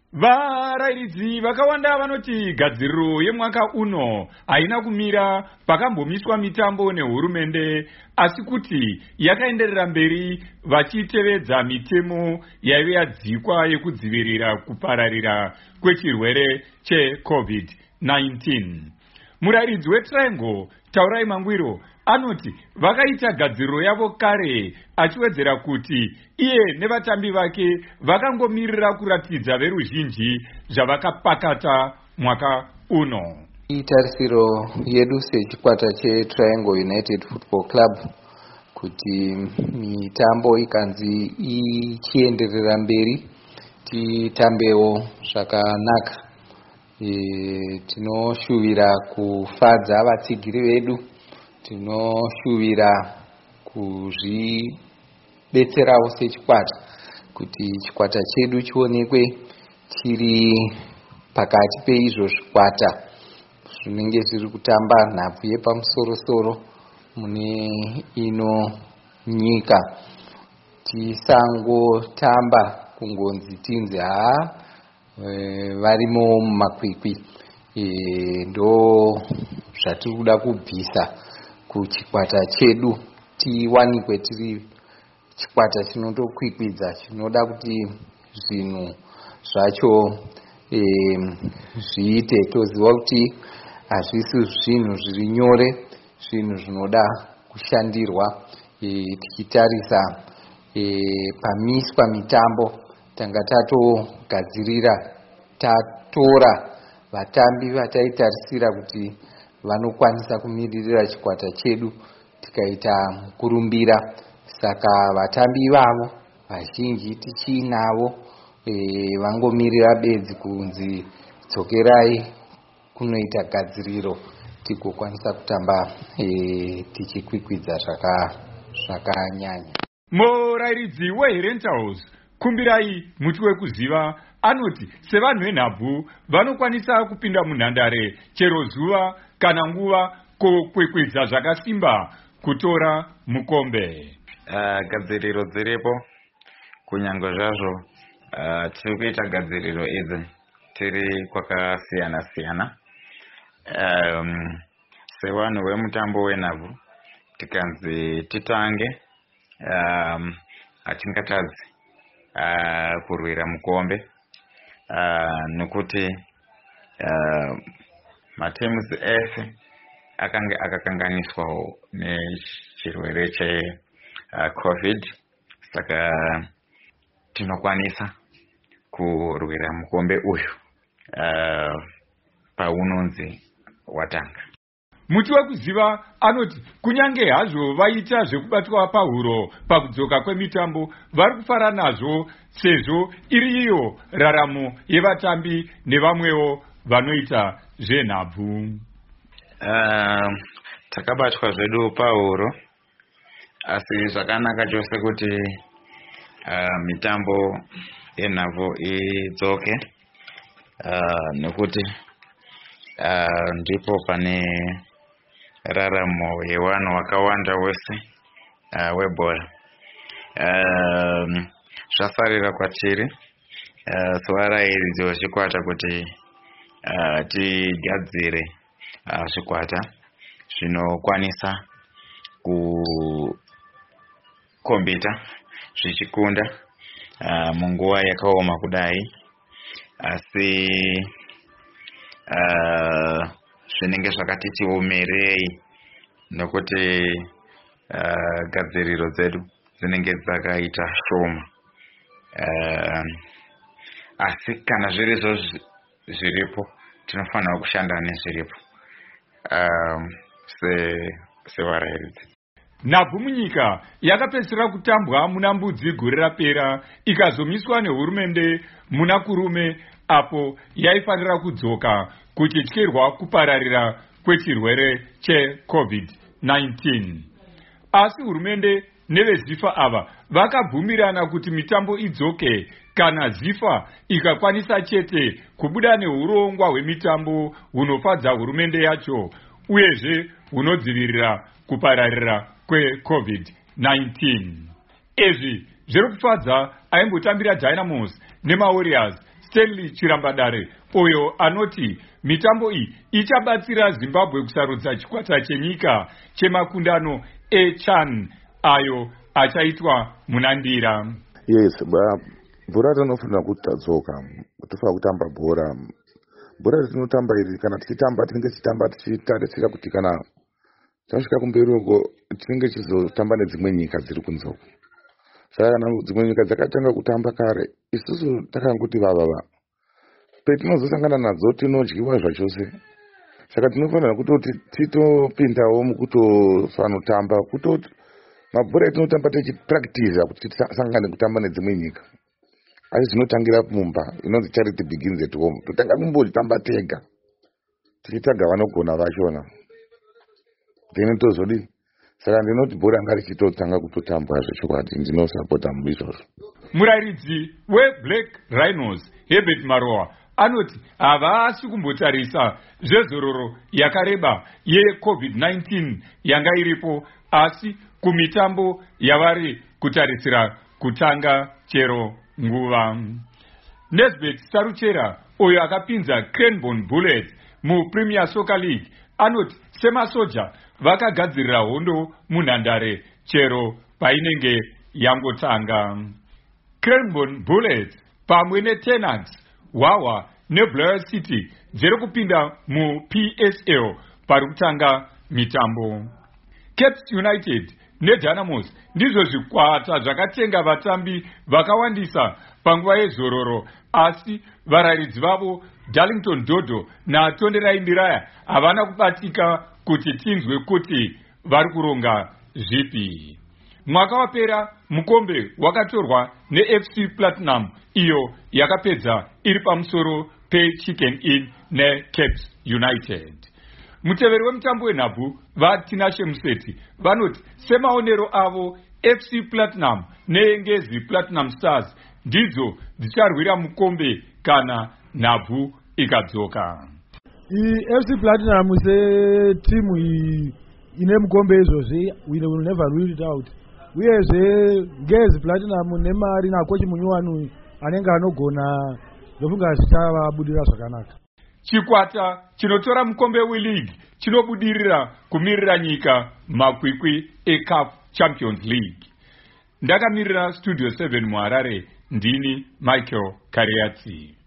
Varairidzi vakawanda vanoti gadziriro yemwaka uno haina kumira pakambomiswa mitambo nehurumende, asi kuti yakaenderera mberi vachitevedza mitemo yaive yadzikwa yekudzivirira kupararira kwechirwere cheCovid-19. Murairidzi weTriangle Taurai Mangwiro anoti vakaita gadziriro yavo kare, achiwedzera kuti iye nevatambi vake vakangomirira kuratidza veruzhinji zvavakapakata mwaka uno. Itarisiro yedu sechikwata cheTriangle United Football Club kuti mitambo ikanzi ichienderera mberi titambewo zvakanaka. Tinoshuvira kufadza vatsigiri vedu, tinoshuvira kuzvidetserawo sechikwata kuti chikwata chedu chionekwe chiri pakati peizvo zvikwata zvinenge zviri kutamba nhabvu yepamusoro-soro mune ino nyika. Tisangotamba kungonzi tinzi varimo mumakwikwi. Ndo zvatiri kuda kubvisa kuchikwata chedu, tiwanikwe tiri chikwata chinotokwikwidza, chinoda kuti zvinhu zvacho zviite. Toziva kuti hazvisi zvinhu zviri nyore, zvinhu zvinoda kushandirwa. Tichitarisa pamiswa mitambo, tanga tatogadzirira, tatora vatambi vataitarisira kuti vanokwanisa kumiririra chikwata chedu, tikaita mukurumbira. Saka vatambi ivavo vazhinji tichinavo vangomirira bedzi kunzi dzokerai kunoita gadziriro tigokwanisa kutamba tichikwikwidza zvakanyanya. Murairidzi weHerentals Kumbirai Muti Wekuziva anoti sevanhu venhabvu vanokwanisa kupinda munhandare chero zuva kana nguva kokwekwedza zvakasimba kutora mukombe. Gadziriro dziripo, kunyange zvazvo tiri kuita gadziriro idzi tiri kwakasiyana-siyana. Sevanhu vemutambo wenhabvu tikanzi titange, hatingatadzi kurwira mukombe, nekuti mateams ese akange akakanganiswawo nechirwere cheCovid. Saka tinokwanisa kurwira mukombe uyu paunonzi watanga. Muti Wekuziva anoti kunyange hazvo vaita zvekubatwa pahuro pakudzoka kwemitambo, vari kufara nazvo sezvo iri iyo raramo yevatambi nevamwewo vanoita zvenhabvu. Takabatwa zvedu pahuro, asi zvakanaka chose kuti mitambo yenhabvu idzoke, nekuti ndipo pane raramo yevanhu vakawanda wese webhora. Zvasarira kwatiri sevarairidzi vechikwata kuti tigadzire zvikwata zvinokwanisa kukombita zvichikunda munguva yakaoma kudai, asi zvinenge zvakati tiomerei nokuti gadziriro dzedu dzinenge dzakaita shoma. Asi kana zvirizvo zviripo, tinofanira kushanda nezviripo sevarairidzi. Nhabvu munyika yakapedzisira kutambwa muna Mbudzi gore rapera, ikazomiswa nehurumende muna Kurume, apo yaifanira kudzoka kuchityirwa kupararira kwechirwere cheCovid-19. Asi hurumende neveZIFA ava vakabvumirana kuti mitambo idzoke kana ZIFA ikakwanisa chete kubuda neurongwa hwemitambo hunofadza hurumende yacho, uyezve hunodzivirira kupararira kweCovid-19. Izvi zviri kufadza aimbotambira Dynamos nemaWarriors Stanley Chirambadare uyo anoti mitambo iyi ichabatsira Zimbabwe kusarudza chikwata chenyika chemakundano eCHAN ayo achaitwa munandira. Yes, bhora rinofanira kuti tadzoka tofanira kutamba bhora ritinotamba iri kana tichitamba tinenge tichitamba tichitarisira kuti kana tasvika kumberi uko tinenge chizotamba nedzimwe nyika dziri kunze uko. Saka kana dzimwe nyika dzakatanga kutamba kare isusu takangokuti vava petinozosangana nadzo tinodyiwa zvachose. Saka tinofanira kutoti titopindawo mukutofanotamba kutoti mabhora etinotamba tichipractice kuti tisangane kutamba nedzimwe nyika. Asi zvinotangira mumba inonzi charity begins at home. Totanga kumbotamba tega tichitsvaga vanogona vachona then tozodii. Saka ndinoti bhora ngarichitotanga kutotambwa zvechokwadi. Ndinosapota izvozvo. Murairidzi weBlack Rhinos Herbert Maroa anoti havasi kumbotarisa zvezororo yakareba yeCovid-19 yanga iripo, asi kumitambo yavari kutarisira kutanga chero nguva. Nesbeth Saruchera uyo akapinza Cranbourne Bullets muPremier Soccer League anoti semasoja vakagadzirira hondo munhandare chero painenge yangotanga. Cranbourne Bullets pamwe neTenants, Wawa neBlair City dziri kupinda muPSL pari kutanga mitambo. Caps United neDynamos ndizvo zvikwata zvakatenga vatambi vakawandisa panguva yezororo, asi varayiridzi vavo Darlington Dodo naTonderai Ndiraya havana kubatika kuti tinzwe kuti vari kuronga zvipi. Mwaka wapera mukombe wakatorwa neFC Platinum iyo yakapedza iri pamusoro peChicken Inn neCaps United. Muteveri wemutambo wenhabvu vaTinashe Museti vanoti semaonero avo FC Platinum neNgezi Platinum Stars ndidzo dzicharwira mukombe kana nhabvu ikadzoka. FC Platinum setimu ine mukombe izvozvi, we will never rule it out. Uyezve Ngezi Platinum nemari nakochi munyuwani anenge anogona ndofunga zvichavabudira zvakanaka. Chikwata chinotora mukombe weLeague chinobudirira kumirira nyika makwikwi eCAF Champions League. Ndakamirira Studio 7 muHarare, ndini Michael Kariatsi.